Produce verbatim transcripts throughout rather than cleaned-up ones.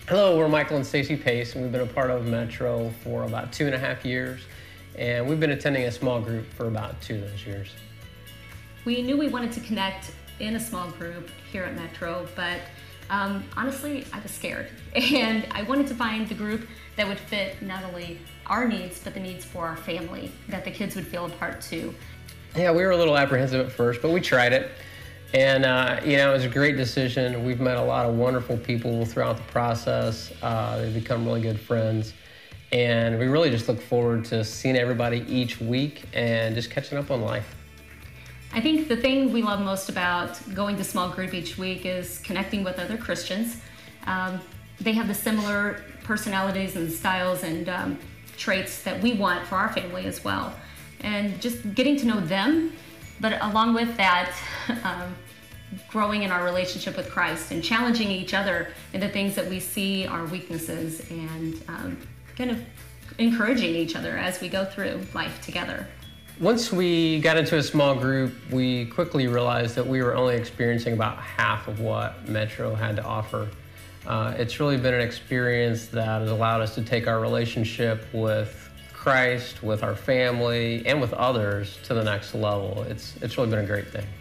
Hello, we're Michael and Stacy Pace, and we've been a part of Metro for about two and a half years, and we've been attending a small group for about two of those years. We knew we wanted to connect in a small group here at Metro, but um, honestly, I was scared, and I wanted to find the group that would fit not only our needs, but the needs for our family, that the kids would feel a part too. Yeah, we were a little apprehensive at first, but we tried it. And, uh, you know, it was a great decision. We've met a lot of wonderful people throughout the process. Uh, they've become really good friends. And we really just look forward to seeing everybody each week and just catching up on life. I think the thing we love most about going to small group each week is connecting with other Christians. Um, they have the similar personalities and styles and um, traits that we want for our family as well. And just getting to know them, but along with that, um, growing in our relationship with Christ and challenging each other in the things that we see our weaknesses and um, kind of encouraging each other as we go through life together. Once we got into a small group, we quickly realized that we were only experiencing about half of what Metro had to offer. Uh, it's really been an experience that has allowed us to take our relationship with Christ, with our family, and with others to the next level. It's, it's really been a great thing.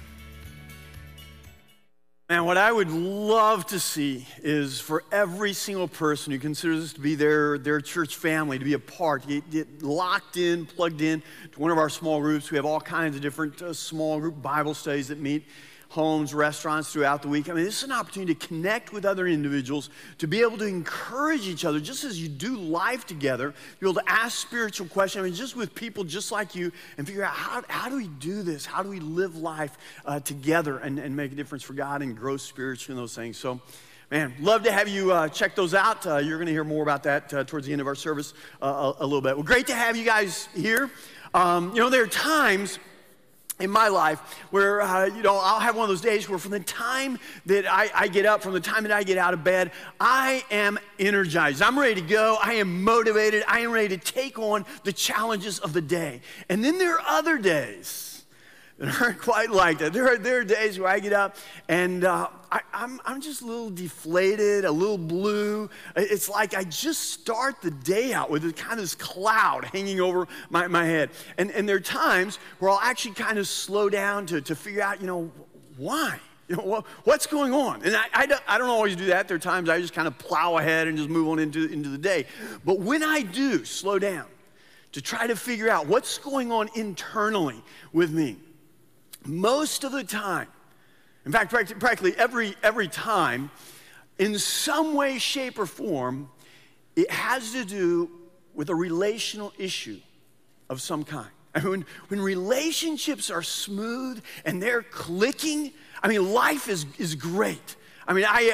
And what I would love to see is for every single person who considers this to be their, their church family, to be a part, to get, get locked in, plugged in to one of our small groups. We have all kinds of different uh, small group Bible studies that meet homes, restaurants throughout the week. I mean, this is an opportunity to connect with other individuals, to be able to encourage each other, just as you do life together, be able to ask spiritual questions, I mean, just with people just like you, and figure out how, how do we do this? How do we live life uh, together and, and make a difference for God and grow spiritually in those things? So, man, love to have you uh, check those out. Uh, you're going to hear more about that uh, towards the end of our service uh, a, a little bit. Well, great to have you guys here. Um, you know, there are times in my life where, uh, you know, I'll have one of those days where from the time that I, I get up, from the time that I get out of bed, I am energized. I'm ready to go. I am motivated. I am ready to take on the challenges of the day. And then there are other days that aren't quite like that. There are, there are days where I get up and uh, I, I'm, I'm just a little deflated, a little blue. It's like I just start the day out with kind of this cloud hanging over my, my head. And, and there are times where I'll actually kind of slow down to, to figure out, you know, why? You know, what's going on? And I, I, don't, I don't always do that. There are times I just kind of plow ahead and just move on into, into the day. But when I do slow down to try to figure out what's going on internally with me, most of the time, in fact, practically every, every time, in some way, shape, or form, it has to do with a relational issue of some kind. I mean, when, when relationships are smooth and they're clicking, I mean, life is, is great. I mean, I,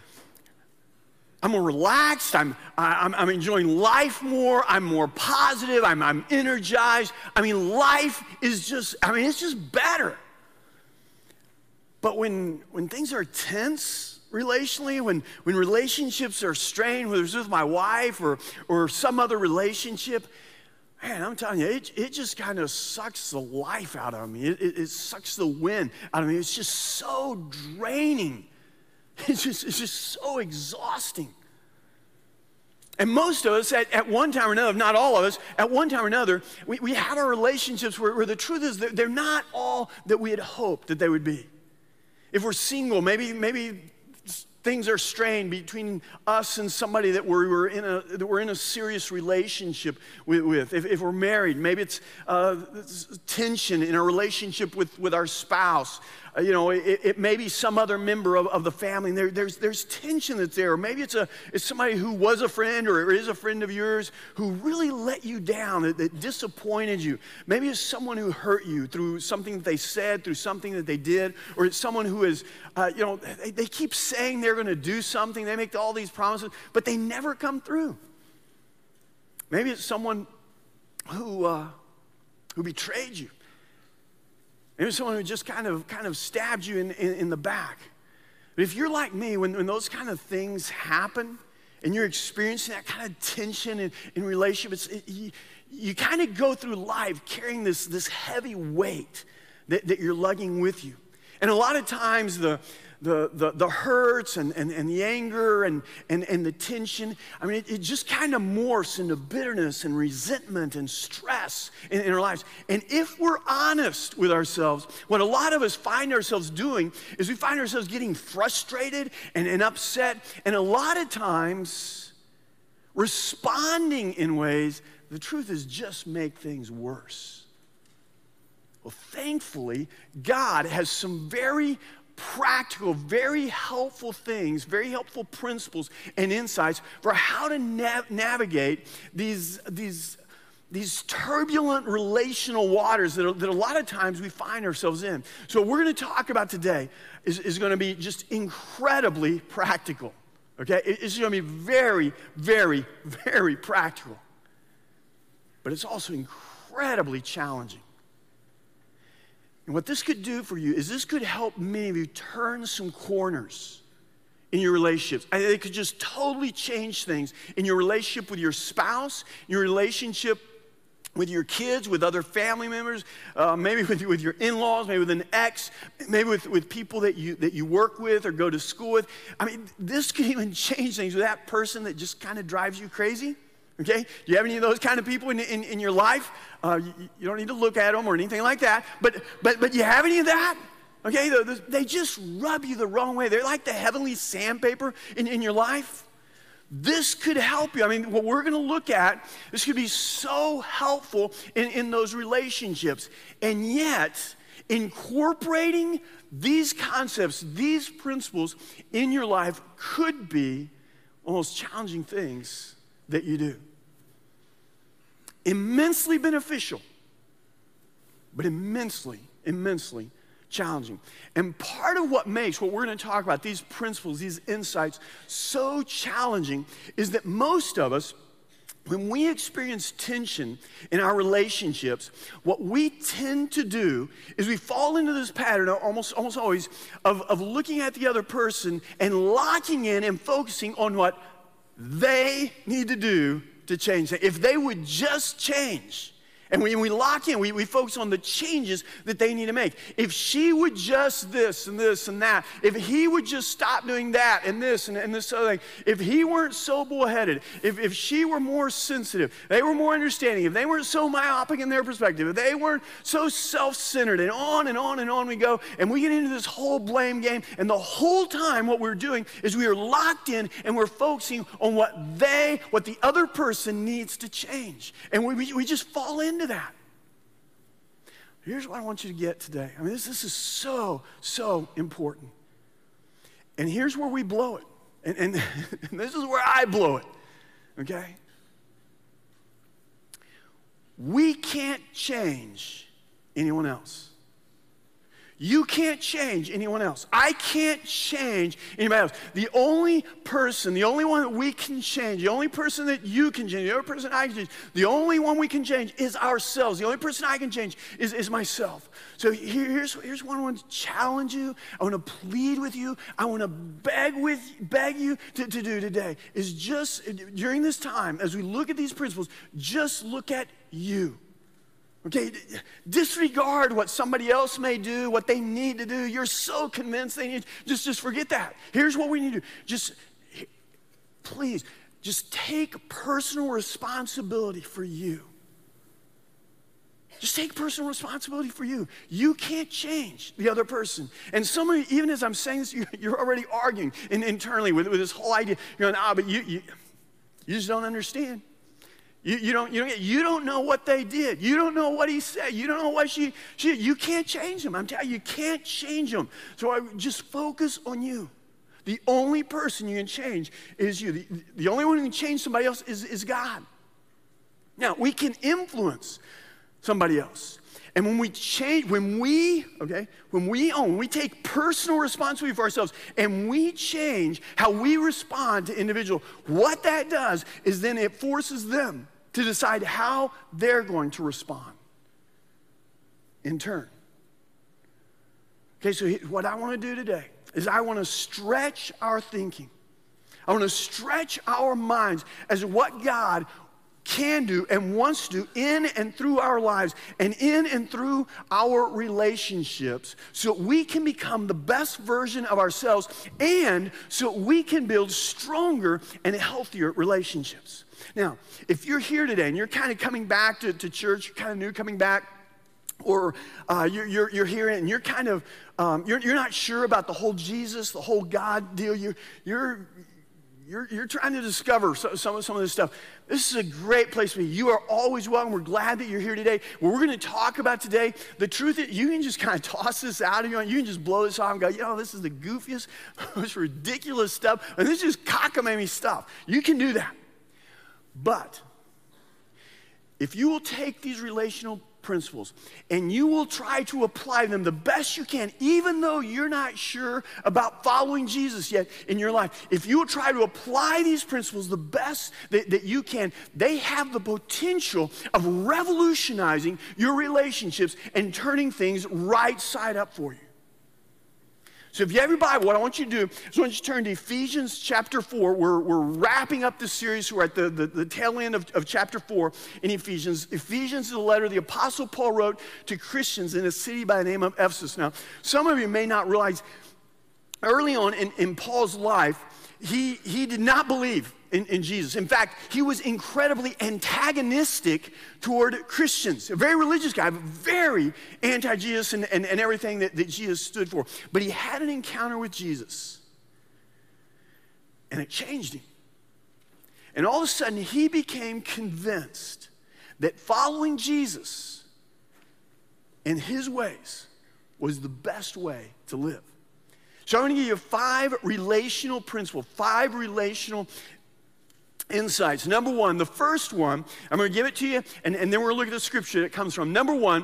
I'm more relaxed, I'm, I'm, I'm enjoying life more, I'm more positive, I'm, I'm energized. I mean, life is just, I mean, it's just better. But when, when things are tense relationally, when, when relationships are strained, whether it's with my wife or, or some other relationship, man, I'm telling you, it, it just kind of sucks the life out of me. It, it, it sucks the wind out of me. It's just so draining. It's just, it's just so exhausting. And most of us, at, at one time or another, not all of us, at one time or another, we, we have our relationships where, where the truth is that they're not all that we had hoped that they would be. If we're single, maybe maybe things are strained between us and somebody that we're, we're in a that we're in a serious relationship with. with. If, if we're married, maybe it's uh, tension in a relationship with, with our spouse. Uh, you know, it, it may be some other member of, of the family. And there, there's there's tension that's there. Or maybe it's a it's somebody who was a friend or is a friend of yours who really let you down, that, that disappointed you. Maybe it's someone who hurt you through something that they said, through something that they did, or it's someone who is, uh, you know, they, they keep saying they're going to do something. They make all these promises, but they never come through. Maybe it's someone who uh, who betrayed you. Maybe someone who just kind of kind of stabbed you in, in, in the back. But if you're like me, when, when those kind of things happen and you're experiencing that kind of tension in, in relationships, it, you, you kind of go through life carrying this, this heavy weight that, that you're lugging with you. And a lot of times the, the, the, the hurts and, and, and the anger and, and, and the tension, I mean, it, it just kind of morphs into bitterness and resentment and stress in, in our lives. And if we're honest with ourselves, what a lot of us find ourselves doing is we find ourselves getting frustrated and, and upset, and a lot of times responding in ways, the truth is, just make things worse. Well, thankfully, God has some very practical, very helpful things, very helpful principles and insights for how to nav- navigate these, these, these turbulent relational waters that, are, that a lot of times we find ourselves in. So what we're going to talk about today is, is going to be just incredibly practical, okay? It's going to be very, very, very practical. But it's also incredibly challenging. And what this could do for you is this could help many of you turn some corners in your relationships. I think it could just totally change things in your relationship with your spouse, your relationship with your kids, with other family members, uh, maybe with, with your in-laws, maybe with an ex, maybe with, with people that you, that you work with or go to school with. I mean, this could even change things with that person that just kind of drives you crazy. Okay? Do you have any of those kind of people in, in, in your life? Uh, you, you don't need to look at them or anything like that. But but but you have any of that? Okay? They, they just rub you the wrong way. They're like the heavenly sandpaper in, in your life. This could help you. I mean, what we're going to look at, this could be so helpful in, in those relationships. And yet, incorporating these concepts, these principles in your life could be one of those challenging things that you do. Immensely beneficial, but immensely, immensely challenging. And part of what makes what we're going to talk about, these principles, these insights, so challenging is that most of us, when we experience tension in our relationships, what we tend to do is we fall into this pattern almost, almost always of, of looking at the other person and locking in and focusing on what they need to do to change. If they would just change, and we, we lock in, we, we focus on the changes that they need to make. If she would just this and this and that, if he would just stop doing that and this and, and this other thing, if he weren't so bullheaded, if, if she were more sensitive, they were more understanding, if they weren't so myopic in their perspective, if they weren't so self-centered, and on and on and on we go, and we get into this whole blame game, and the whole time what we're doing is we are locked in and we're focusing on what they, what the other person needs to change. And we, we, we just fall into that. Here's what I want you to get today. I mean, this, this is so, so important. And here's where we blow it. And, and, and this is where I blow it. Okay? We can't change anyone else. You can't change anyone else. I can't change anybody else. The only person, the only one that we can change, the only person that you can change, the only person I can change, the only one we can change is ourselves. The only person I can change is, is myself. So here's, here's what I want to challenge you. I want to plead with you. I want to beg with beg you to, to do today is just, during this time, as we look at these principles, just look at you. Okay, disregard what somebody else may do, what they need to do. You're so convinced they need, just, just forget that. Here's what we need to do. Just, please, just take personal responsibility for you. Just take personal responsibility for you. You can't change the other person. And some of you, even as I'm saying this, you're already arguing in, internally with, with this whole idea. You're going, ah, but you, you, you just don't understand. You, you, don't, you, don't, you don't know what they did. You don't know what he said. You don't know what she, she you can't change them. I'm telling you, you can't change them. So I just focus on you. The only person you can change is you. The, the only one who can change somebody else is, is God. Now, we can influence somebody else. And when we change, when we, okay, when we own, we take personal responsibility for ourselves and we change how we respond to individuals, what that does is then it forces them to decide how they're going to respond in turn. Okay, so what I want to do today is I want to stretch our thinking. I want to stretch our minds as to what God can do and wants to do in and through our lives and in and through our relationships so we can become the best version of ourselves and so we can build stronger and healthier relationships. Now, if you're here today and you're kind of coming back to, to church, you're kind of new coming back, or uh, you're, you're, you're here and you're kind of, um, you're, you're not sure about the whole Jesus, the whole God deal, you're, you're, you're, you're trying to discover some, some, of, some of this stuff, this is a great place to be. You are always welcome. We're glad that you're here today. What we're going to talk about today, the truth is you can just kind of toss this out of you, you can just blow this off and go, you know, this is the goofiest, most ridiculous stuff, and this is just cockamamie stuff. You can do that. But if you will take these relational principles and you will try to apply them the best you can, even though you're not sure about following Jesus yet in your life, if you will try to apply these principles the best that, that you can, they have the potential of revolutionizing your relationships and turning things right side up for you. So if you have your Bible, what I want you to do is I want you to turn to Ephesians chapter four. We're, we're wrapping up this series. We're at the, the, the tail end of, of chapter four in Ephesians. Ephesians is a letter the Apostle Paul wrote to Christians in a city by the name of Ephesus. Now, some of you may not realize early on in, in Paul's life, he, he did not believe In, in Jesus. In fact, he was incredibly antagonistic toward Christians. A very religious guy, but very anti-Jesus and, and, and everything that, that Jesus stood for. But he had an encounter with Jesus, and it changed him. And all of a sudden, he became convinced that following Jesus and his ways was the best way to live. So I'm going to give you five relational principles, five relational insights. Number one, the first one, I'm going to give it to you, and, and then we're going to look at the scripture it comes from. Number one,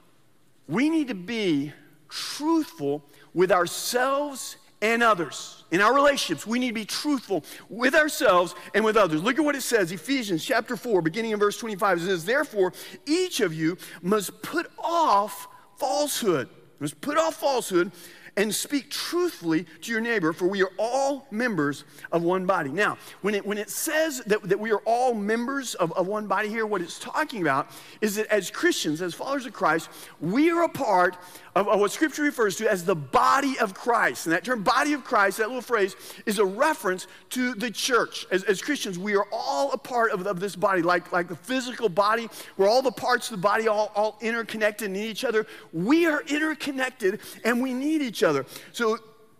we need to be truthful with ourselves and others. In our relationships, we need to be truthful with ourselves and with others. Look at what it says, Ephesians chapter four, beginning in verse twenty-five. It says, therefore, each of you must put off falsehood. Must put off falsehood and speak truthfully to your neighbor, for we are all members of one body. Now, when it, when it says that, that we are all members of, of one body here, what it's talking about is that as Christians, as followers of Christ, we are a part of, of what Scripture refers to as the body of Christ. And that term, body of Christ, that little phrase, is a reference to the church. As, as Christians, we are all a part of, of this body, like, like the physical body, where all the parts of the body all, all interconnected and need each other. We are interconnected, and we need each other. So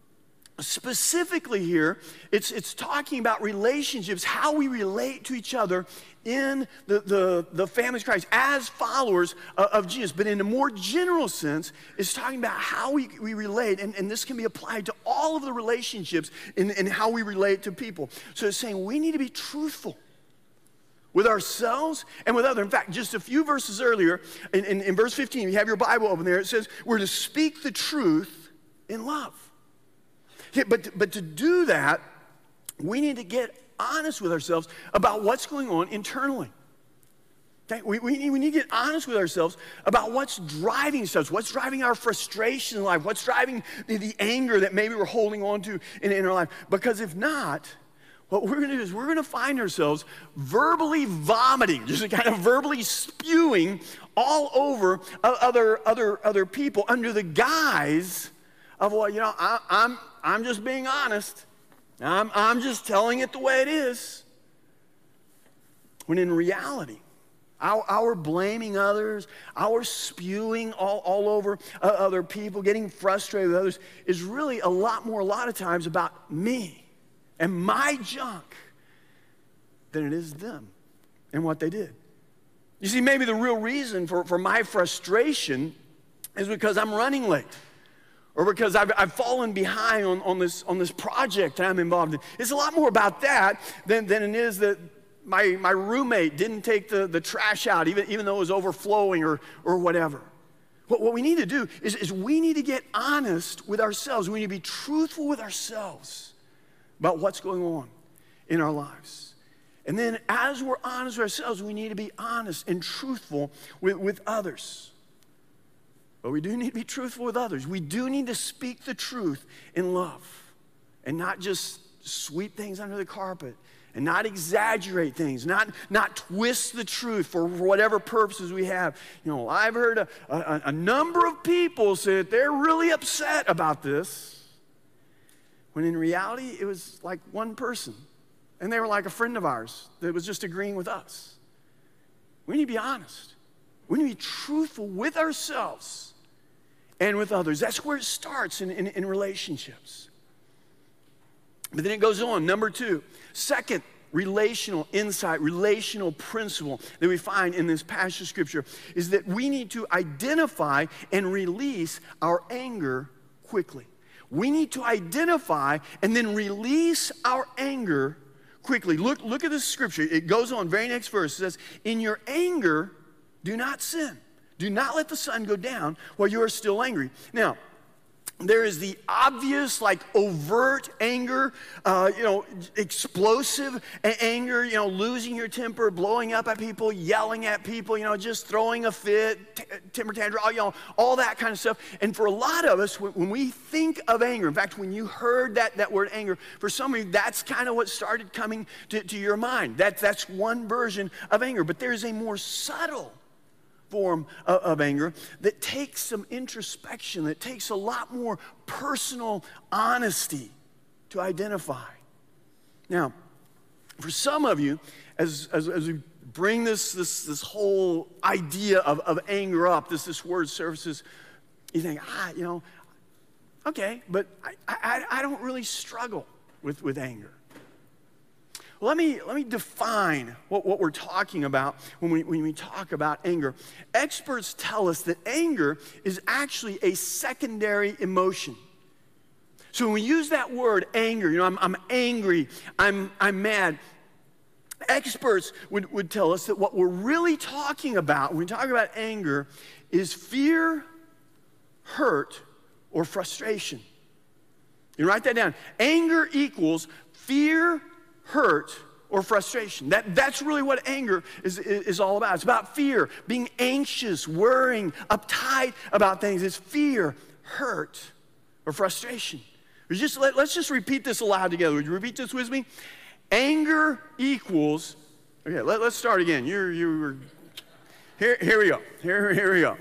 specifically here, it's, it's talking about relationships, how we relate to each other in the, the, the family of Christ as followers of, of Jesus. But in a more general sense, it's talking about how we, we relate, and, and this can be applied to all of the relationships in, in how we relate to people. So it's saying we need to be truthful with ourselves and with others. In fact, just a few verses earlier, in, in, in verse fifteen, if you have your Bible open there, it says we're to speak the truth in love. Yeah, but, but to do that, we need to get honest with ourselves about what's going on internally. Okay? We, we, need, we need to get honest with ourselves about what's driving us, what's driving our frustration in life, what's driving the, the anger that maybe we're holding on to in, in our life. Because if not, what we're going to do is we're going to find ourselves verbally vomiting, just kind of verbally spewing all over other, other, other people under the guise of, well, you know, I, I'm, I'm just being honest. I'm, I'm just telling it the way it is. When in reality, our, our blaming others, our spewing all, all over uh, other people, getting frustrated with others, is really a lot more, a lot of times, about me and my junk than it is them and what they did. You see, maybe the real reason for, for my frustration is because I'm running late, or because I've, I've fallen behind on, on, this, on this project that I'm involved in. It's a lot more about that than, than it is that my, my roommate didn't take the, the trash out, even, even though it was overflowing or, or whatever. What, what we need to do is, is we need to get honest with ourselves. We need to be truthful with ourselves about what's going on in our lives. And then as we're honest with ourselves, we need to be honest and truthful with, with others. But we do need to be truthful with others. We do need to speak the truth in love and not just sweep things under the carpet and not exaggerate things, not, not twist the truth for whatever purposes we have. You know, I've heard a, a, a number of people say that they're really upset about this, when in reality, it was like one person. And they were like a friend of ours that was just agreeing with us. We need to be honest. We need to be truthful with ourselves and with others. That's where it starts in, in, in relationships. But then it goes on, number two. Second relational insight, relational principle that we find in this passage of Scripture is that we need to identify and release our anger quickly. We need to identify and then release our anger quickly. Look, look at this Scripture. It goes on, very next verse. It says, in your anger, do not sin. Do not let the sun go down while you are still angry. Now, there is the obvious, like overt anger, uh, you know, explosive a- anger, you know, losing your temper, blowing up at people, yelling at people, you know, just throwing a fit, t- temper tantrum, you know, all that kind of stuff. And for a lot of us, when, when we think of anger, in fact, when you heard that, that word anger, for some of you, that's kind of what started coming to, to your mind. That, that's one version of anger. But there's a more subtle form of, of anger that takes some introspection, that takes a lot more personal honesty to identify. Now, for some of you, as, as, as we bring this, this, this whole idea of, of anger up, this, this word surfaces, you think, ah, you know, okay, but I, I, I don't really struggle with, with anger. Well, let me, let me define what, what we're talking about when we, when we talk about anger. Experts tell us that anger is actually a secondary emotion. So when we use that word anger, you know, I'm, I'm angry, I'm, I'm mad, experts would, would tell us that what we're really talking about when we talk about anger is fear, hurt, or frustration. You write that down. Anger equals fear, hurt, or frustration. That, that's really what anger is, is, is all about. It's about fear, being anxious, worrying, uptight about things. It's fear, hurt, or frustration. We just, let, let's just repeat this aloud together. Would you repeat this with me? Anger equals, okay, let, let's start again. You're, you were, here, here we go. Here, here we go.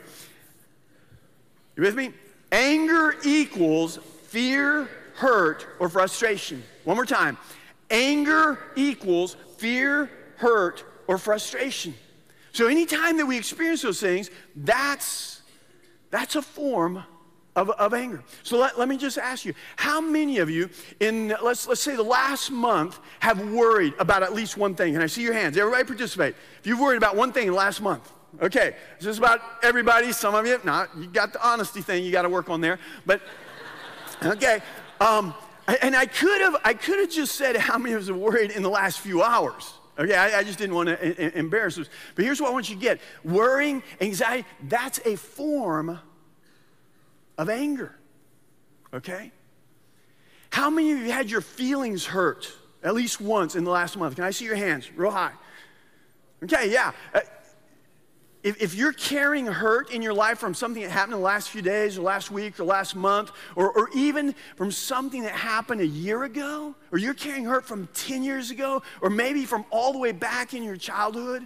You with me? Anger equals fear, hurt, or frustration. One more time. Anger equals fear, hurt, or frustration. So anytime that we experience those things, that's, that's a form of, of anger. So let, let me just ask you, how many of you in, let's, let's say the last month have worried about at least one thing? Can I see your hands? Everybody participate. If you've worried about one thing in the last month. Okay, this is about everybody. Some of you, not. You got the honesty thing you got to work on there. But, okay. Um, And I could have, I could have just said how many of us have worried in the last few hours. Okay, I, I just didn't want to embarrass us. But here's what I want you to get. Worrying, anxiety, that's a form of anger. Okay? How many of you had your feelings hurt at least once in the last month? Can I see your hands real high? Okay, yeah. Uh, If, if you're carrying hurt in your life from something that happened in the last few days or last week or last month, or, or even from something that happened a year ago, or you're carrying hurt from ten years ago, or maybe from all the way back in your childhood,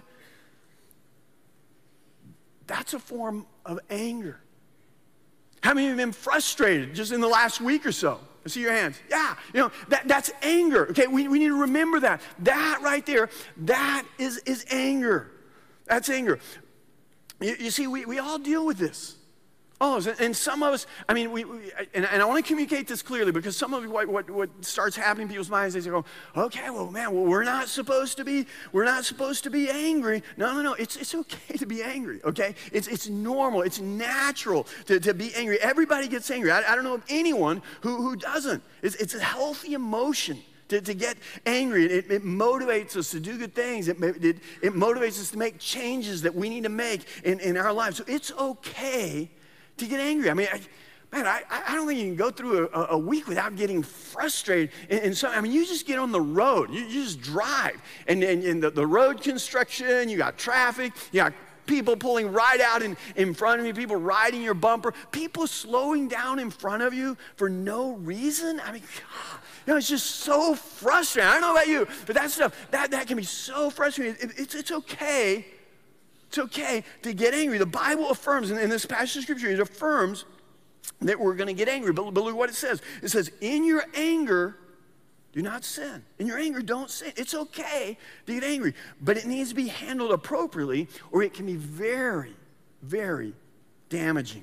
that's a form of anger. How many have been frustrated just in the last week or so? I see your hands. Yeah, you know, that, that's anger. Okay, we, we need to remember that. That right there, that is, is anger. That's anger. You, you see, we, we all deal with this. Oh, and some of us, I mean, we, we and, and I want to communicate this clearly, because some of you, what, what, what starts happening in people's minds, they go, okay, well, man, well, we're not supposed to be, we're not supposed to be angry. No, no, no, it's, it's okay to be angry, okay? It's, it's normal, it's natural to, to be angry. Everybody gets angry. I, I don't know of anyone who, who doesn't. It's, it's a healthy emotion. To, to get angry. It, it motivates us to do good things. It, it, it motivates us to make changes that we need to make in, in our lives. So it's okay to get angry. I mean, I, man, I, I don't think you can go through a, a week without getting frustrated. And, and so, I mean, you just get on the road. You, you just drive. And, and, and the, the road construction, you got traffic, you got people pulling right out in, in front of you, people riding your bumper, people slowing down in front of you for no reason. I mean, God, you know, it's just so frustrating. I don't know about you, but that stuff, that, that can be so frustrating. It, it's, it's okay. It's okay to get angry. The Bible affirms, in, in this passage of Scripture, it affirms that we're going to get angry. But, but look what it says. It says, in your anger, do not sin. In your anger, don't sin. It's okay to get angry, but it needs to be handled appropriately, or it can be very, very damaging.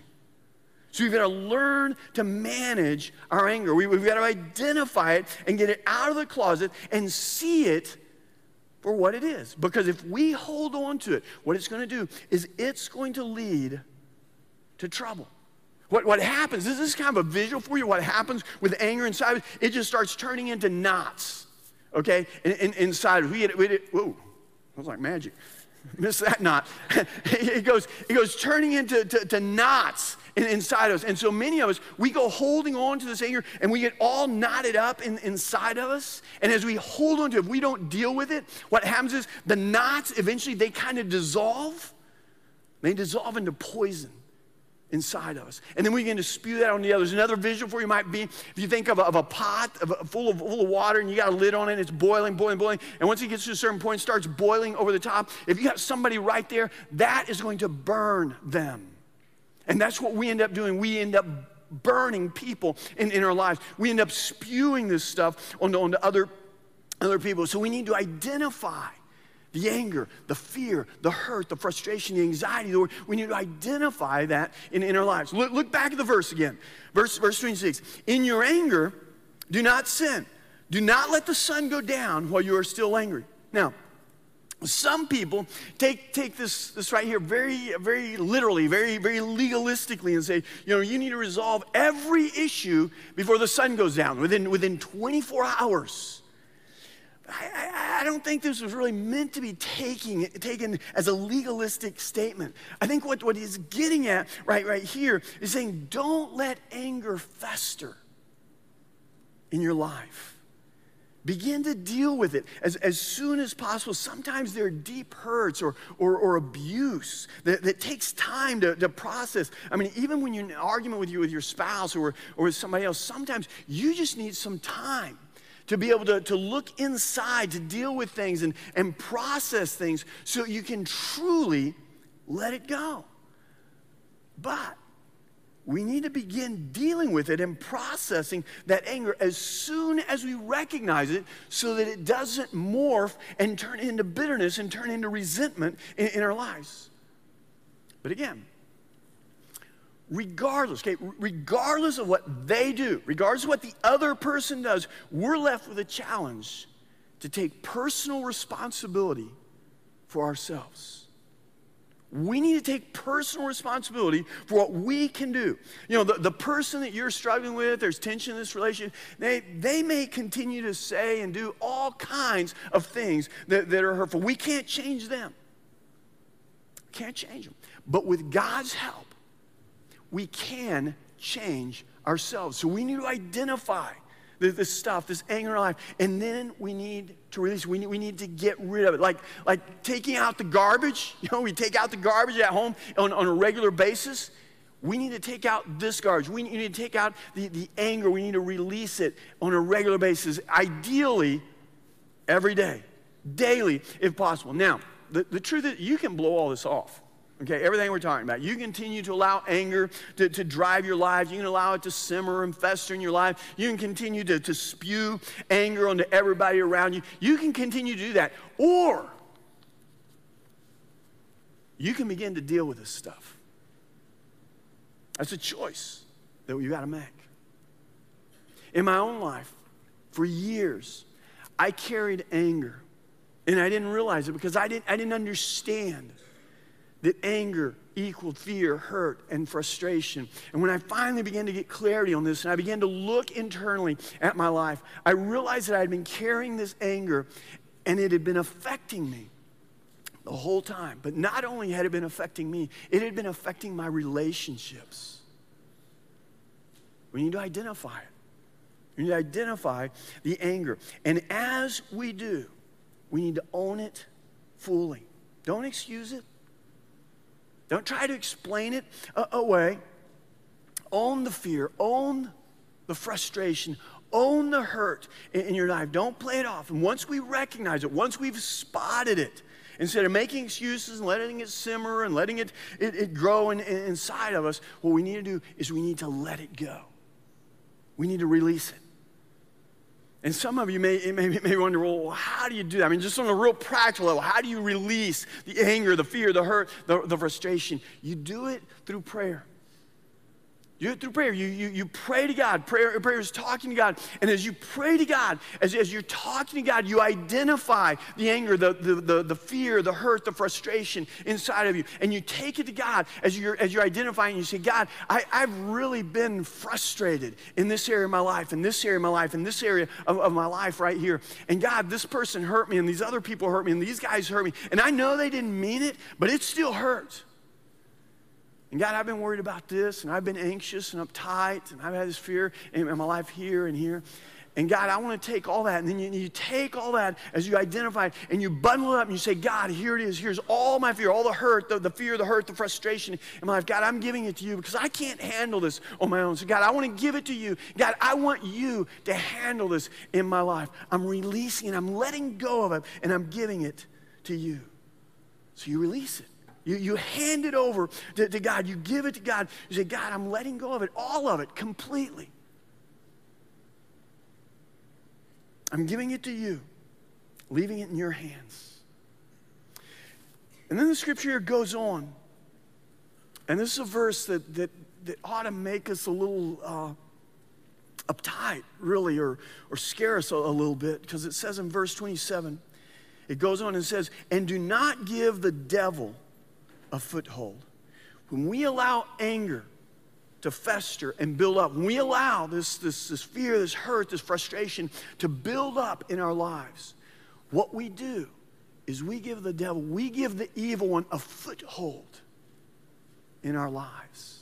So we've got to learn to manage our anger. We, we've got to identify it and get it out of the closet and see it for what it is. Because if we hold on to it, what it's going to do is it's going to lead to trouble. What, what happens, this is kind of a visual for you, what happens with anger inside of it, it just starts turning into knots, okay, in, in, inside of it. We get, we get, whoa, that was like magic. Miss that knot. it, goes, it goes turning into to, to knots in, inside of us. And so many of us, we go holding on to this anger and we get all knotted up in, inside of us. And as we hold on to it, if we don't deal with it, what happens is the knots eventually, they kind of dissolve. They dissolve into poison inside of us. And then we begin to spew that on the others. Another visual for you might be, if you think of a, of a pot of a, full, of, full of water and you got a lid on it, and it's boiling, boiling, boiling, and once it gets to a certain point, it starts boiling over the top. If you got somebody right there, that is going to burn them. And that's what we end up doing. We end up burning people in, in our lives. We end up spewing this stuff onto, onto other, other people. So we need to identify the anger, the fear, the hurt, the frustration, the anxiety. The, we need to identify that in, in our lives. Look, look back at the verse again. Verse, verse twenty-six. In your anger, do not sin. Do not let the sun go down while you are still angry. Now, some people take, take this, this right here very, very literally, very, very legalistically and say, you know, you need to resolve every issue before the sun goes down, within, within twenty-four hours. I, I, I don't think this was really meant to be taking, taken as a legalistic statement. I think what, what he's getting at right, right here is saying, don't let anger fester in your life. Begin to deal with it as, as soon as possible. Sometimes there are deep hurts or, or, or abuse that, that takes time to, to process. I mean, even when you're in an argument with, you, with your spouse or, or with somebody else, sometimes you just need some time to be able to, to look inside, to deal with things and, and process things so you can truly let it go. But we need to begin dealing with it and processing that anger as soon as we recognize it so that it doesn't morph and turn into bitterness and turn into resentment in, in our lives. But again, regardless, okay, regardless of what they do, regardless of what the other person does, we're left with a challenge to take personal responsibility for ourselves. We need to take personal responsibility for what we can do. You know, the, the person that you're struggling with, there's tension in this relationship, they, they may continue to say and do all kinds of things that, that are hurtful. We can't change them. Can't change them. But with God's help, we can change ourselves. So we need to identify this, this stuff, this anger in our life, and then we need to release it. We need, we need to get rid of it. Like, like taking out the garbage. You know, we take out the garbage at home on, on a regular basis. We need to take out this garbage. We need to take out the, the anger. We need to release it on a regular basis, ideally every day, daily if possible. Now, the, the truth is you can blow all this off. Okay, everything we're talking about. You continue to allow anger to, to drive your lives. You can allow it to simmer and fester in your life. You can continue to, to spew anger onto everybody around you. You can continue to do that. Or you can begin to deal with this stuff. That's a choice that we've got to make. In my own life, for years, I carried anger. And I didn't realize it because I didn't, I didn't understand that anger equaled fear, hurt, and frustration. And when I finally began to get clarity on this and I began to look internally at my life, I realized that I had been carrying this anger and it had been affecting me the whole time. But not only had it been affecting me, it had been affecting my relationships. We need to identify it. We need to identify the anger. And as we do, we need to own it fully. Don't excuse it. Don't try to explain it uh, away. Own the fear. Own the frustration. Own the hurt in, in your life. Don't play it off. And once we recognize it, once we've spotted it, instead of making excuses and letting it simmer and letting it, it, it grow in, in, inside of us, what we need to do is we need to let it go. We need to release it. And some of you may, may, may wonder, well, how do you do that? I mean, just on a real practical level, how do you release the anger, the fear, the hurt, the, the frustration? You do it through prayer. You do it through prayer. You, you, you pray to God. Prayer, prayer is talking to God. And as you pray to God, as, as you're talking to God, you identify the anger, the, the, the, the fear, the hurt, the frustration inside of you. And you take it to God as you're, as you're identifying. You say, God, I, I've really been frustrated in this area of my life, in this area of my life, in this area of, of my life right here. And God, this person hurt me, and these other people hurt me, and these guys hurt me. And I know they didn't mean it, but it still hurts. And God, I've been worried about this, and I've been anxious and uptight, and I've had this fear in my life here and here. And God, I want to take all that. And then you, you take all that as you identify it, and you bundle it up, and you say, God, here it is. Here's all my fear, all the hurt, the, the fear, the hurt, the frustration in my life. God, I'm giving it to you because I can't handle this on my own. So God, I want to give it to you. God, I want you to handle this in my life. I'm releasing it. I'm letting go of it, and I'm giving it to you. So you release it. You, you hand it over to, to God. You give it to God. You say, God, I'm letting go of it, all of it, completely. I'm giving it to you, leaving it in your hands. And then the scripture goes on. And this is a verse that, that, that ought to make us a little uh, uptight, really, or, or scare us a, a little bit, because it says in verse twenty-seven, it goes on and says, and do not give the devil a foothold. When we allow anger to fester and build up, when we allow this, this, this fear, this hurt, this frustration to build up in our lives, what we do is we give the devil, we give the evil one a foothold in our lives.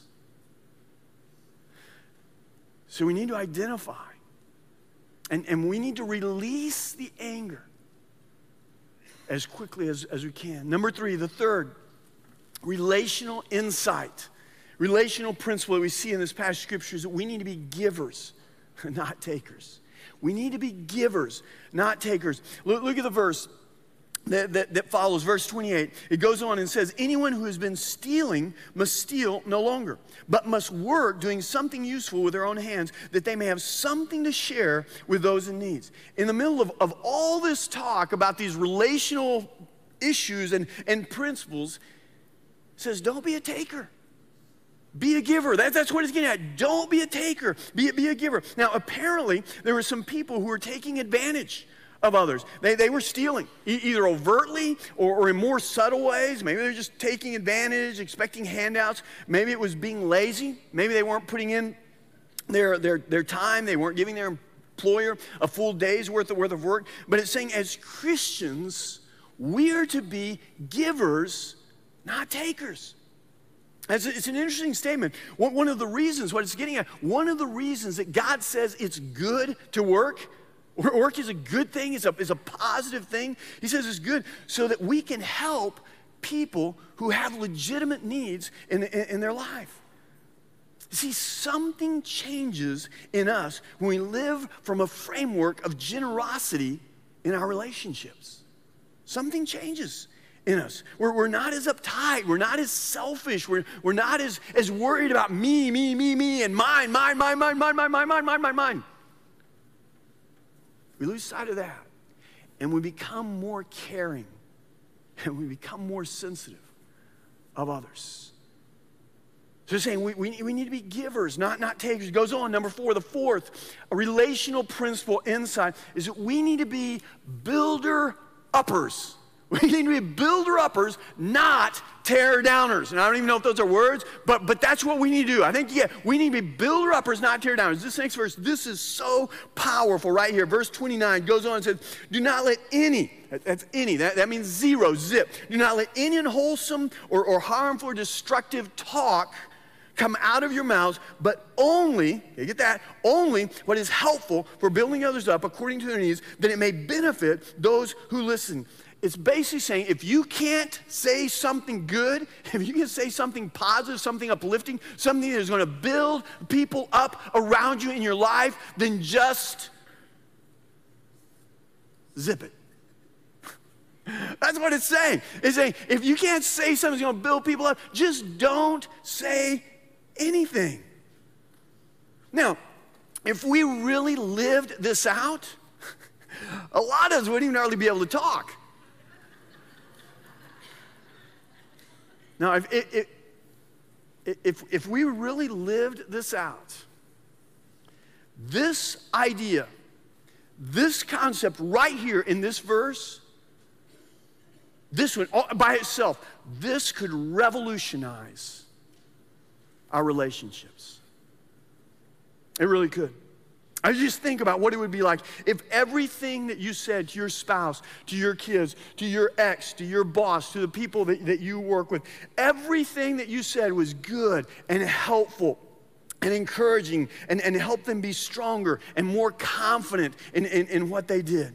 So we need to identify, and, and we need to release the anger as quickly as, as we can. Number three, the third, relational insight, relational principle that we see in this passage of scripture is that we need to be givers, not takers. We need to be givers, not takers. Look, look at the verse that, that, that follows, verse twenty-eight. It goes on and says, anyone who has been stealing must steal no longer, but must work doing something useful with their own hands, that they may have something to share with those in need. In the middle of, of all this talk about these relational issues and, and principles, says, don't be a taker. Be a giver. That, that's what it's getting at. Don't be a taker. Be, be a giver. Now, apparently, there were some people who were taking advantage of others. They, they were stealing, e- either overtly or, or in more subtle ways. Maybe they're just taking advantage, expecting handouts. Maybe it was being lazy. Maybe they weren't putting in their, their, their time. They weren't giving their employer a full day's worth of, worth of work. But it's saying, as Christians, we are to be givers, not takers. It's, it's an interesting statement. One, one of the reasons, what it's getting at, one of the reasons that God says it's good to work, work is a good thing, it's a, it's a positive thing. He says it's good so that we can help people who have legitimate needs in, in, in their life. See, something changes in us when we live from a framework of generosity in our relationships. Something changes in us. We're, we're not as uptight. We're not as selfish. We're, we're not as, as worried about me, me, me, me, and mine, mine, mine, mine, mine, mine, mine, mine, mine, mine, mine. We lose sight of that. And we become more caring. And we become more sensitive of others. So they're saying we, we, we need to be givers, not, not takers. It goes on, number four, the fourth, a relational principle inside is that we need to be builder-uppers. We need to be builder-uppers, not tear-downers. And I don't even know if those are words, but, but that's what we need to do. I think, yeah, we need to be builder-uppers, not tear-downers. This next verse, this is so powerful right here. Verse twenty-nine goes on and says, do not let any, that's any, that, that means zero, zip. Do not let any unwholesome or, or harmful or destructive talk come out of your mouths, but only, you get that, only what is helpful for building others up according to their needs, that it may benefit those who listen. it's basically saying if you can't say something good, if you can say something positive, something uplifting, something that is going to build people up around you in your life, then just zip it. That's what it's saying. It's saying if you can't say something that's going to build people up, just don't say anything. Now, if we really lived this out, a lot of us wouldn't even hardly be able to talk. Now, if, if, if, if we really lived this out, this idea, this concept right here in this verse, this one all by itself, this could revolutionize our relationships. It really could. I just think about what it would be like if everything that you said to your spouse, to your kids, to your ex, to your boss, to the people that, that you work with, everything that you said was good and helpful and encouraging and, and helped them be stronger and more confident in, in, in what they did.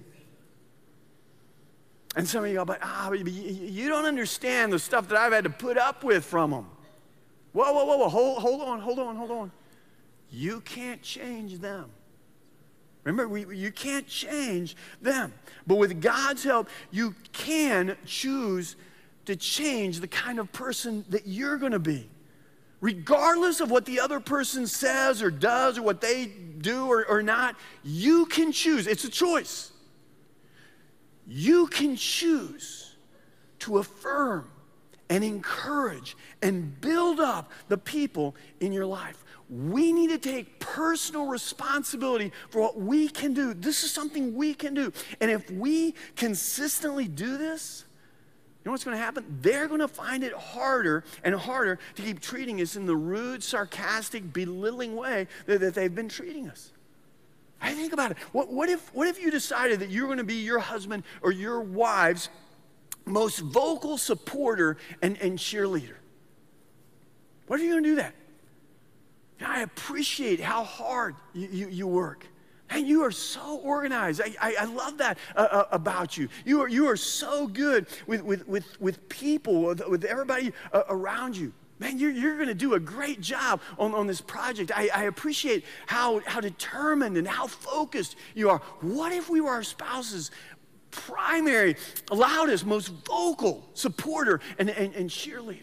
And some of you go, but ah, you don't understand the stuff that I've had to put up with from them. Whoa, whoa, whoa, whoa, hold, hold on, hold on, hold on. You can't change them. Remember, we, you can't change them. But with God's help, you can choose to change the kind of person that you're going to be. Regardless of what the other person says or does or what they do or, or not, you can choose. It's a choice. You can choose to affirm and encourage and build up the people in your life. We need to take personal responsibility for what we can do. This is something we can do. And if we consistently do this, you know what's going to happen? They're going to find it harder and harder to keep treating us in the rude, sarcastic, belittling way that, that they've been treating us. I think about it. What, what if, what if you decided that you're going to be your husband or your wife's most vocal supporter and, and cheerleader? What if you're going to do that? I appreciate how hard you, you, you work. And you are so organized. I, I, I love that uh, uh, about you. You are, you are so good with, with, with, with people, with, with everybody uh, around you. Man, you're, you're going to do a great job on, on this project. I, I appreciate how, how determined and how focused you are. What if we were our spouse's primary, loudest, most vocal supporter and, and, and cheerleader?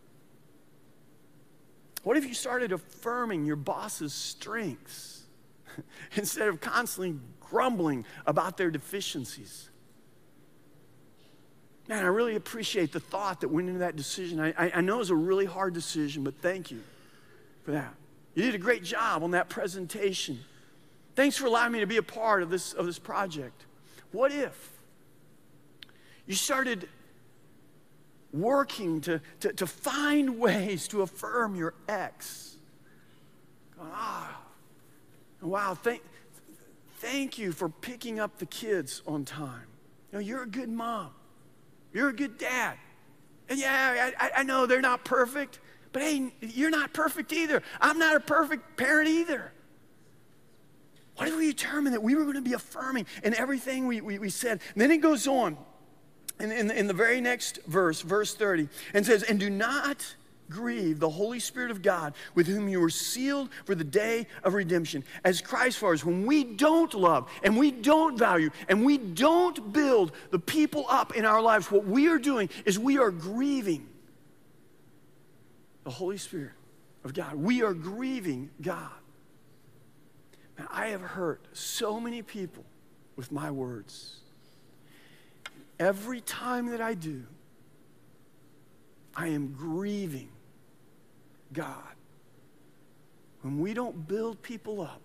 What if you started affirming your boss's strengths instead of constantly grumbling about their deficiencies? Man, I really appreciate the thought that went into that decision. I, I, I know it was a really hard decision, but thank you for that. You did a great job on that presentation. Thanks for allowing me to be a part of this, of this project. What if you started working to, to, to find ways to affirm your ex? Going, ah, wow, thank, thank you for picking up the kids on time. You know, you're a good mom. You're a good dad. And yeah, I, I know they're not perfect, but hey, you're not perfect either. I'm not a perfect parent either. What if we determined that we were going to be affirming in everything we, we, we said? And then it goes on. In, in, in the very next verse, verse thirty, and says, and do not grieve the Holy Spirit of God, with whom you were sealed for the day of redemption. As Christ for us, when we don't love and we don't value and we don't build the people up in our lives, what we are doing is we are grieving the Holy Spirit of God. We are grieving God. Man, I have hurt so many people with my words. Every time that I do, I am grieving God. When we don't build people up,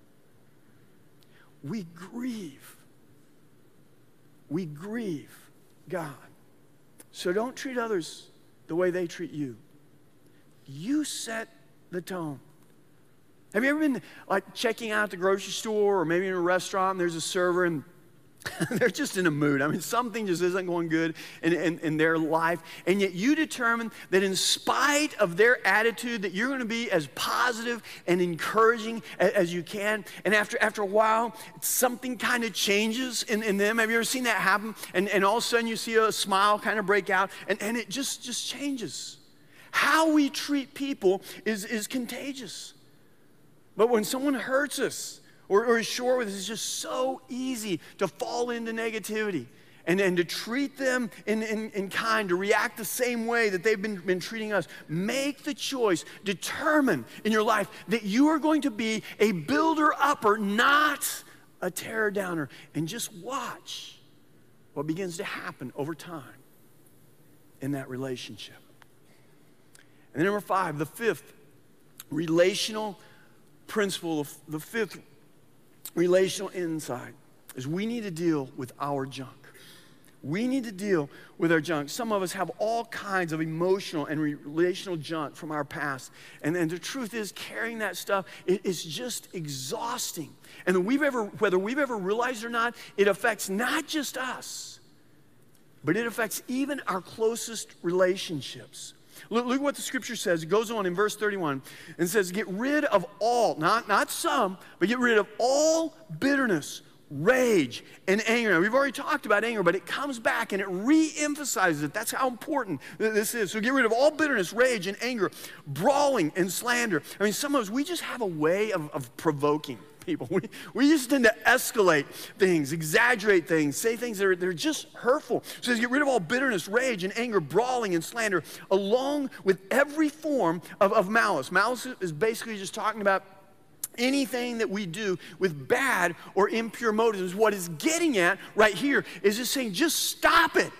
we grieve. We grieve God. So don't treat others the way they treat you. You set the tone. Have you ever been like checking out at the grocery store or maybe in a restaurant and there's a server and They're just in a mood. I mean, something just isn't going good in, in, in their life. And yet you determine that in spite of their attitude, that you're going to be as positive and encouraging as, as you can. And after, after a while, something kind of changes in, in them. Have you ever seen that happen? And, and all of a sudden you see a smile kind of break out, and, and it just, just changes. How we treat people is, is contagious. But when someone hurts us, Or, or is short with us, it's just so easy to fall into negativity and, and to treat them in, in, in kind, to react the same way that they've been, been treating us. Make the choice, determine in your life that you are going to be a builder-upper, not a tear-downer. And just watch what begins to happen over time in that relationship. And then number five, the fifth relational principle, the fifth relational insight is we need to deal with our junk. We need to deal with our junk. Some of us have all kinds of emotional and relational junk from our past. And, and the truth is, carrying that stuff is just exhausting. And we've ever, whether we've ever realized it or not, it affects not just us, but it affects even our closest relationships. Look, look what the scripture says. It goes on in verse thirty-one and says, get rid of all, not, not some, but get rid of all bitterness, rage, and anger. Now, we've already talked about anger, but it comes back and it re-emphasizes it. That's how important this is. So get rid of all bitterness, rage, and anger, brawling, and slander. I mean, some of us, we just have a way of, of provoking people. We, we just tend to escalate things, exaggerate things, say things that are they're just hurtful. So it says, get rid of all bitterness, rage, and anger, brawling, and slander, along with every form of, of malice. Malice is basically just talking about anything that we do with bad or impure motives. What it's getting at right here is just saying, just stop it.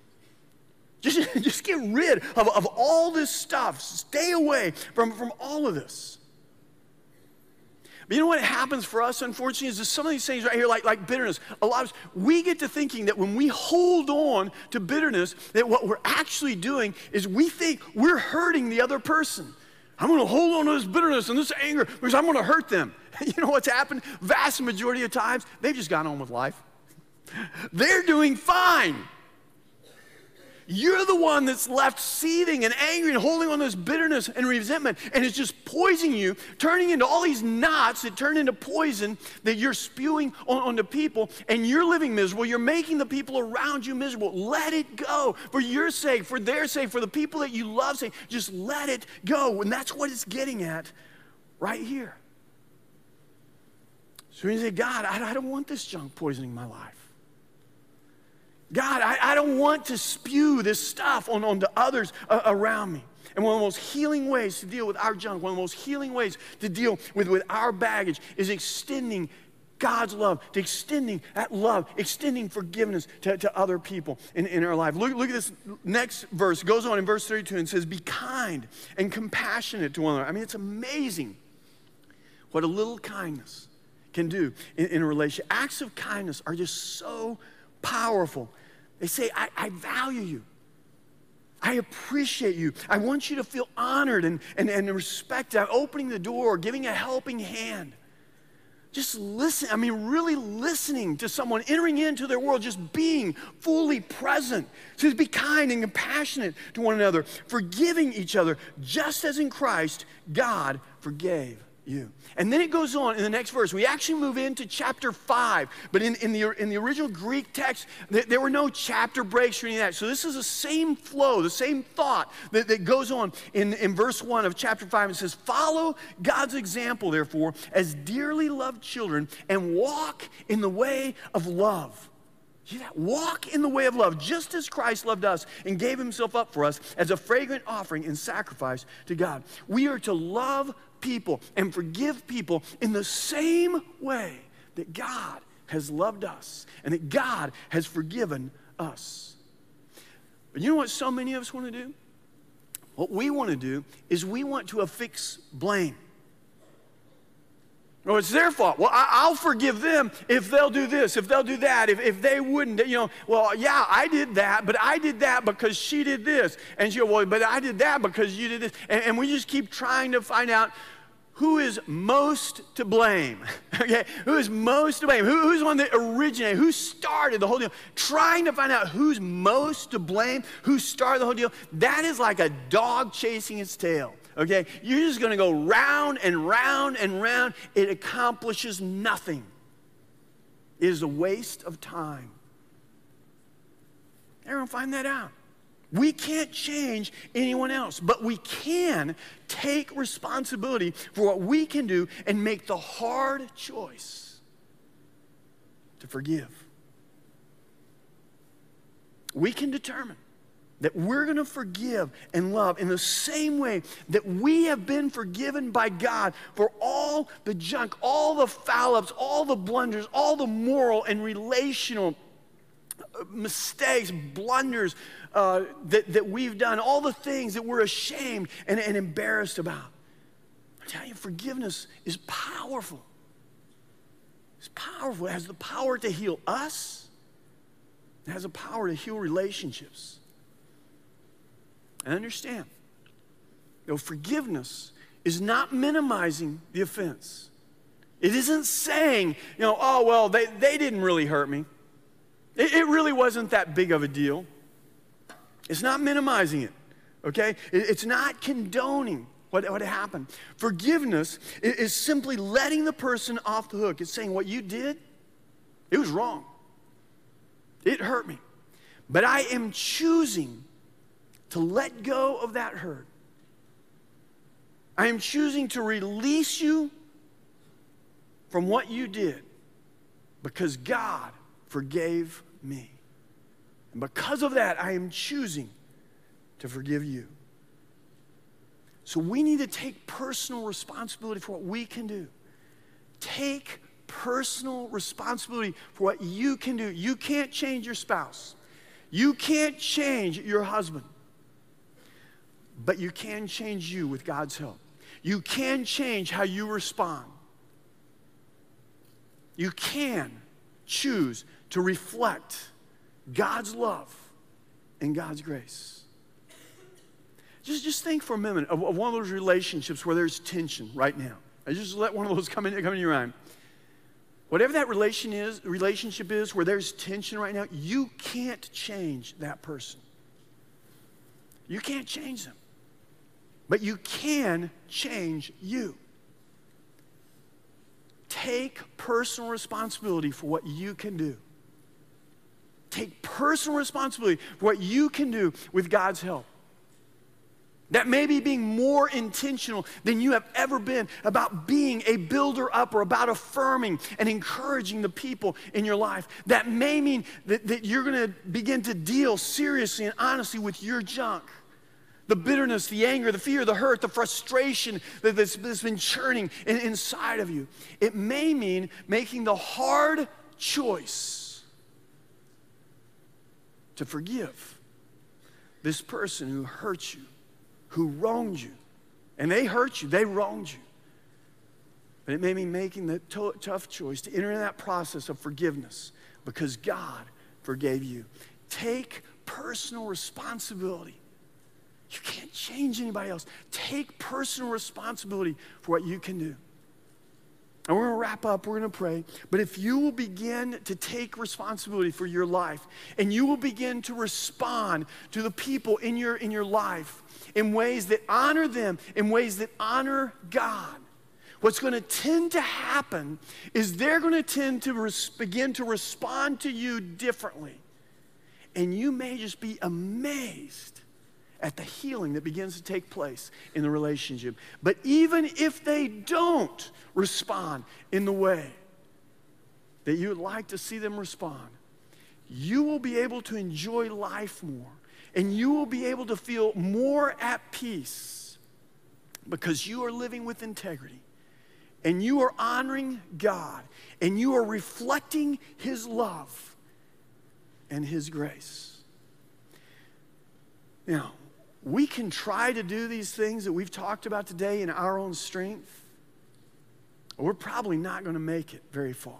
Just, just get rid of, of all this stuff. Stay away from, from all of this. But you know what happens for us, unfortunately, is just some of these things right here, like, like bitterness. A lot of us, we get to thinking that when we hold on to bitterness, that what we're actually doing is we think we're hurting the other person. I'm going to hold on to this bitterness and this anger because I'm going to hurt them. You know what's happened? Vast majority of times, they've just gone on with life. They're doing fine. You're the one that's left seething and angry and holding on to this bitterness and resentment, and it's just poisoning you, turning into all these knots that turn into poison that you're spewing on, onto people, and you're living miserable. You're making the people around you miserable. Let it go for your sake, for their sake, for the people that you love sake. Just let it go, and that's what it's getting at right here. So when you say, God, I, I don't want this junk poisoning my life. God, I, I don't want to spew this stuff on, onto others uh, around me. And one of the most healing ways to deal with our junk, one of the most healing ways to deal with, with our baggage is extending God's love, to extending that love, extending forgiveness to, to other people in, in our life. Look, look at this next verse. It goes on in verse thirty-two and says, be kind and compassionate to one another. I mean, it's amazing what a little kindness can do in, in a relationship. Acts of kindness are just so powerful. They say, I, I value you. I appreciate you. I want you to feel honored and, and, and respect. I'm opening the door, giving a helping hand. Just listen. I mean, really listening to someone, entering into their world, just being fully present. So be kind and compassionate to one another, forgiving each other, just as in Christ, God forgave you. And then it goes on in the next verse. We actually move into chapter five, but in, in, the, in the original Greek text, th- there were no chapter breaks or any of that. So this is the same flow, the same thought that, that goes on in, in verse one of chapter five. It says, follow God's example, therefore, as dearly loved children, and walk in the way of love. See that? Walk in the way of love, just as Christ loved us and gave himself up for us as a fragrant offering and sacrifice to God. We are to love people and forgive people in the same way that God has loved us and that God has forgiven us. But you know what so many of us want to do? What we want to do is we want to affix blame. Oh, it's their fault. Well, I, I'll forgive them if they'll do this, if they'll do that, if, if they wouldn't, you know, well, yeah, I did that, but I did that because she did this. And she'll, well, but I did that because you did this. And, and we just keep trying to find out who is most to blame? Okay, who is most to blame? Who, who's the one that originated? Who started the whole deal? Trying to find out who's most to blame, who started the whole deal. That is like a dog chasing its tail. Okay, you're just going to go round and round and round. It accomplishes nothing. It is a waste of time. Everyone find that out. We can't change anyone else, but we can take responsibility for what we can do and make the hard choice to forgive. We can determine that we're going to forgive and love in the same way that we have been forgiven by God for all the junk, all the foul-ups, all the blunders, all the moral and relational mistakes, blunders uh, that, that we've done, all the things that we're ashamed and, and embarrassed about. I'm telling you, forgiveness is powerful. It's powerful. It has the power to heal us. It has the power to heal relationships. And understand, you know, forgiveness is not minimizing the offense. It isn't saying, you know, oh, well, they, they didn't really hurt me. It, it really wasn't that big of a deal. It's not minimizing it, okay? It, it's not condoning what, what happened. Forgiveness is, is simply letting the person off the hook. It's saying what you did, it was wrong. It hurt me. But I am choosing to let go of that hurt. I am choosing to release you from what you did because God forgave me. And because of that, I am choosing to forgive you. So we need to take personal responsibility for what we can do. Take personal responsibility for what you can do. You can't change your spouse. You can't change your husband. But you can change you with God's help. You can change how you respond. You can choose to reflect God's love and God's grace. Just, just think for a minute of, of one of those relationships where there's tension right now. I just let one of those come in, come in your mind. Whatever that relation is, relationship is where there's tension right now, you can't change that person. You can't change them. But you can change you. Take personal responsibility for what you can do. Take personal responsibility for what you can do with God's help. That may be being more intentional than you have ever been about being a builder up or about affirming and encouraging the people in your life. That may mean that, that you're going to begin to deal seriously and honestly with your junk. The bitterness, the anger, the fear, the hurt, the frustration that, that's, that's been churning in, inside of you. It may mean making the hard choice to forgive this person who hurt you, who wronged you. And they hurt you, they wronged you. But it may mean making the to- tough choice to enter in that process of forgiveness because God forgave you. Take personal responsibility. You can't change anybody else. Take personal responsibility for what you can do. And we're going to wrap up, we're going to pray. But if you will begin to take responsibility for your life and you will begin to respond to the people in your, in your life in ways that honor them, in ways that honor God, what's going to tend to happen is they're going to tend to res- begin to respond to you differently. And you may just be amazed at the healing that begins to take place in the relationship. But even if they don't respond in the way that you would like to see them respond, you will be able to enjoy life more, and you will be able to feel more at peace because you are living with integrity, and you are honoring God, and you are reflecting His love and His grace. Now, we can try to do these things that we've talked about today in our own strength. We're probably not going to make it very far.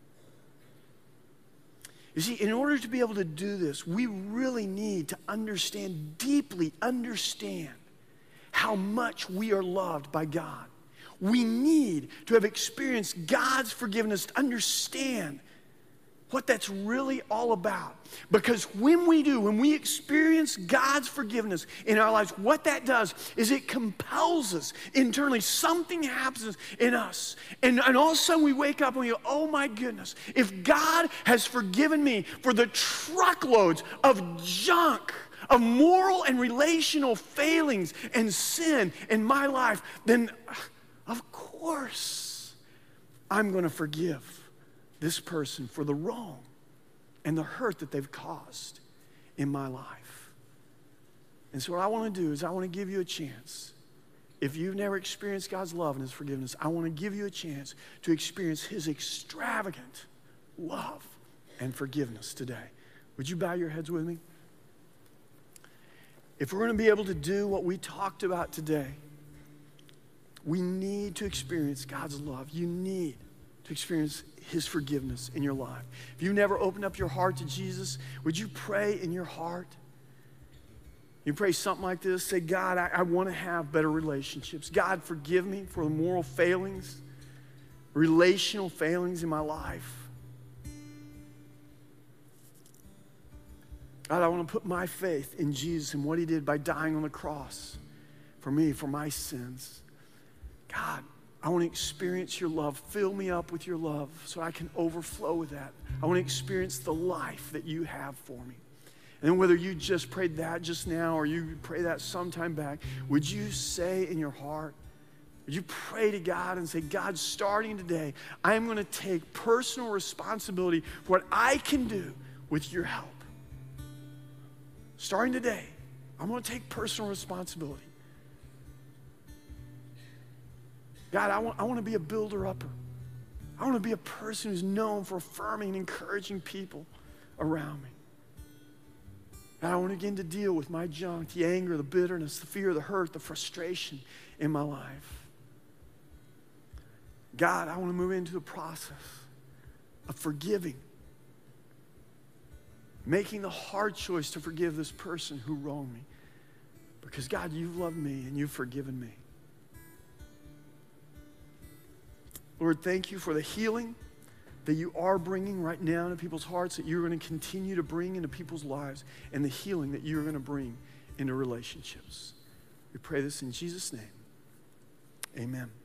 You see, in order to be able to do this, we really need to understand, deeply understand how much we are loved by God. We need to have experienced God's forgiveness to understand what that's really all about. Because when we do, when we experience God's forgiveness in our lives, what that does is it compels us internally. Something happens in us. And, and all of a sudden we wake up and we go, oh my goodness, if God has forgiven me for the truckloads of junk, of moral and relational failings and sin in my life, then of course I'm going to forgive this person for the wrong and the hurt that they've caused in my life. And so what I want to do is I want to give you a chance. If you've never experienced God's love and his forgiveness, I want to give you a chance to experience his extravagant love and forgiveness today. Would you bow your heads with me? If we're going to be able to do what we talked about today, we need to experience God's love. You need to experience his forgiveness in your life. If you've never opened up your heart to Jesus, would you pray in your heart? You pray something like this. Say, God, I, I want to have better relationships. God, forgive me for the moral failings, relational failings in my life. God, I want to put my faith in Jesus and what he did by dying on the cross for me, for my sins. God, I want to experience your love. Fill me up with your love so I can overflow with that. I want to experience the life that you have for me. And then whether you just prayed that just now or you pray that sometime back, would you say in your heart, would you pray to God and say, God, starting today, I am going to take personal responsibility for what I can do with your help. Starting today, I'm going to take personal responsibility. God, I want, I want to be a builder-upper. I want to be a person who's known for affirming and encouraging people around me. And I want to begin to deal with my junk, the anger, the bitterness, the fear, the hurt, the frustration in my life. God, I want to move into the process of forgiving, making the hard choice to forgive this person who wronged me. Because God, you've loved me and you've forgiven me. Lord, thank you for the healing that you are bringing right now into people's hearts, that you're going to continue to bring into people's lives, and the healing that you're going to bring into relationships. We pray this in Jesus' name. Amen.